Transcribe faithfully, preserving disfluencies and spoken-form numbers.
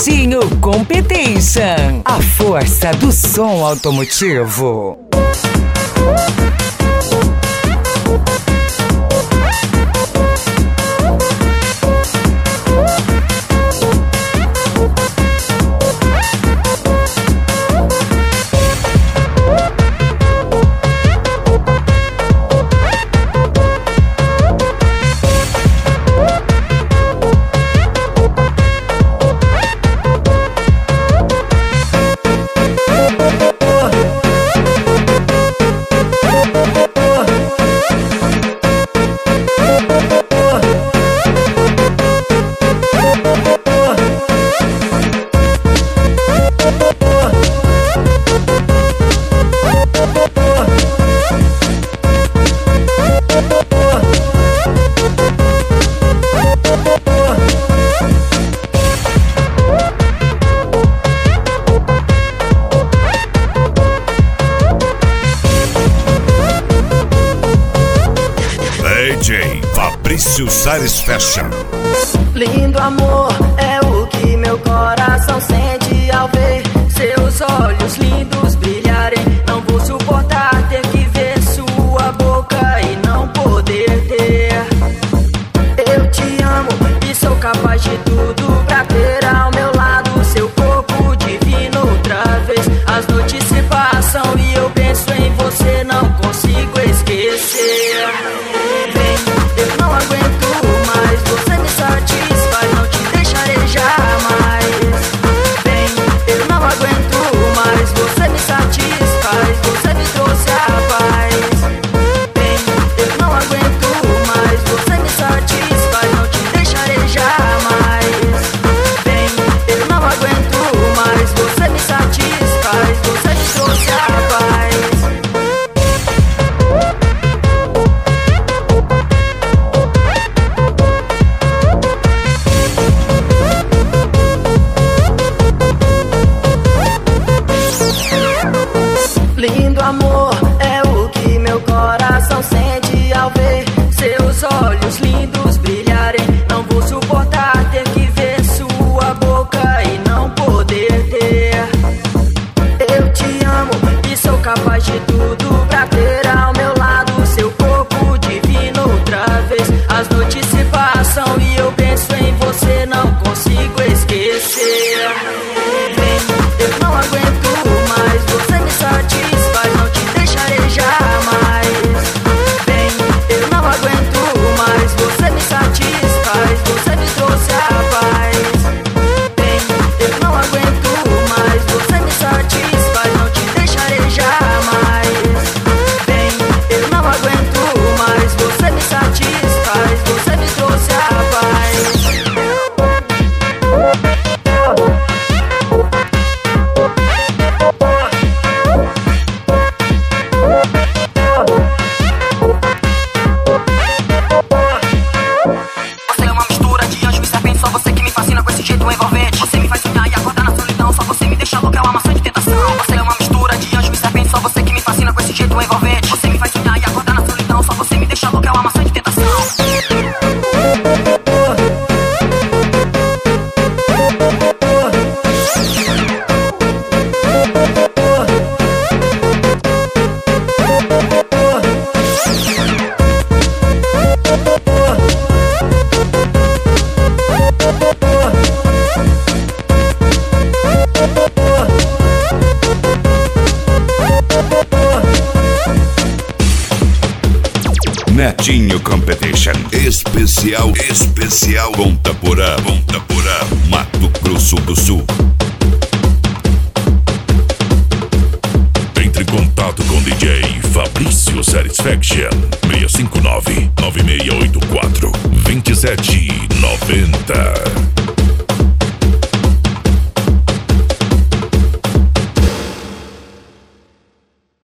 Netinho Competition, a força do som automotivo. D J Fabrício Satisfaction. Lindo amor é o que meu coração sente ao ver seus olhos lindos brilharem. Não vou suportar ter que ver sua boca e não poder ter. Eu te amo e sou capaz de tudo pra ter ao meu lado seu corpo divino outra vez. As noites se passam e eu penso em você, não consigo esquecer. Não aguento mais, você me satisfaz, não te deixarei jamais. Bem, eu não aguento mais, você me satisfaz, você me trouxe a paz. Bem, eu não aguento mais, você me satisfaz, não te deixarei jamais. Bem, eu não aguento mais, você me satisfaz, você me trouxe a paz. Lindo amor é o que meu coração sente ao ver seus olhos lindos brilharem. Não vou suportar ter que ver sua boca e não poder ter. Eu te amo e sou capaz de tudo pra ter ao meu lado seu corpo divino outra vez. As noites se passam e eu penso em você, não consigo esquecer. Bem, eu não aguento mais, você me satisfaz, não te deixarei jamais. Bem, eu não aguento mais, você me satisfaz, você me trouxe a paz. Bem, eu não aguento mais, você me satisfaz, não te deixarei jamais. Bem, eu não aguento mais, você me satisfaz, você me trouxe a paz. Você é uma mistura de anjo e serpente, só você que me fascina com esse jeito envolvente. Você me faz sonhar e acordar na solidão, só você me deixa louca, é uma maçã de tentação. Você é uma mistura de anjo e serpente, só você que me fascina com esse jeito envolvente. Você me faz sonhar e acordar na solidão, só você me deixa louca, é uma maçã de tentação. Netinho Competition. Especial, especial Ponta Porã, Ponta Porã, Mato Grosso do Sul. Entre em contato com D J Fabrício Satisfaction. seis cinco nove, nove seis oito quatro, dois sete nove zero.